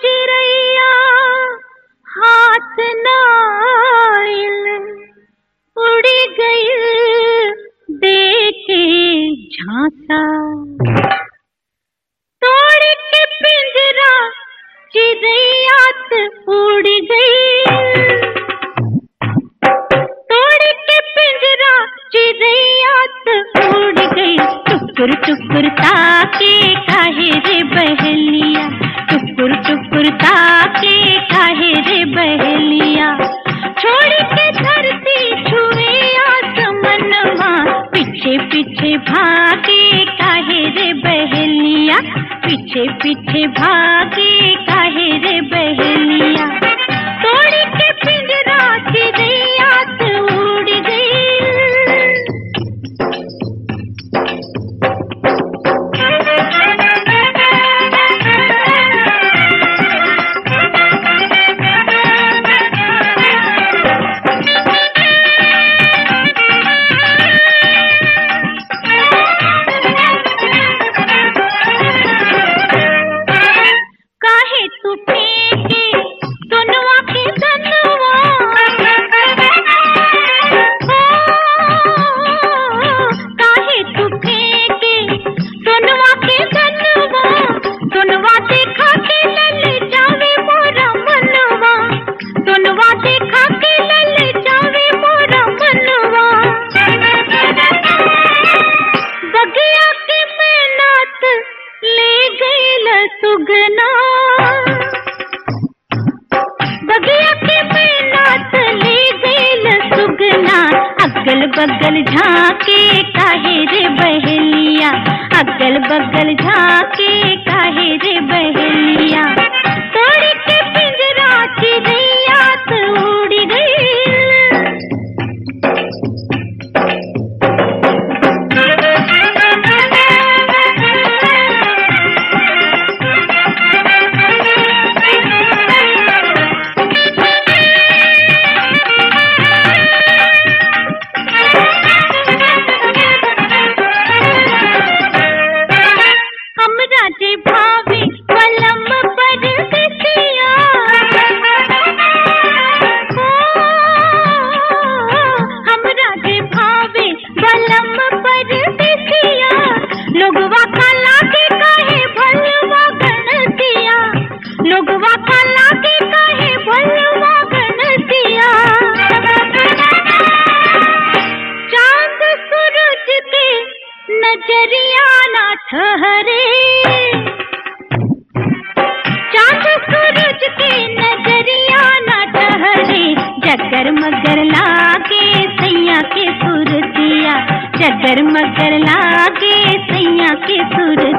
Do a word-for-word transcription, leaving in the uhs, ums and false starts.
चिड़ैया हाथ नाइल उड़ी गई देखे झांसा तोड़ के पिंजरा चिड़ैया उड़ गई तोड़ के पिंजरा चिड़ैया उड़ गई टुकुर टुकुर ताके काहे रे बहलिया टुकुर टुकुर ताके काहे रे बहलिया छोड़ के धरती छुए आसमनवा पीछे पीछे भागे काहे रे बहलिया पीछे पीछे भागे काहे रे बहलिया तोड़ के पिंजरा चिड़ैया उड़ गई। सुगना बगिया के मैनात ले गईल सुगना अगल बगल झांके काहे रे बहलिया अगल बगल झांके काहे रे बहलिया तोड़ के पिंजरा चिड़ैया उड़ गई। नजरिया ना ठहरे चांद सूरज के नजरिया ना ठहरे जगर मगर लागे सैया के सुरतिया जगर मगर लागे सैया के सुर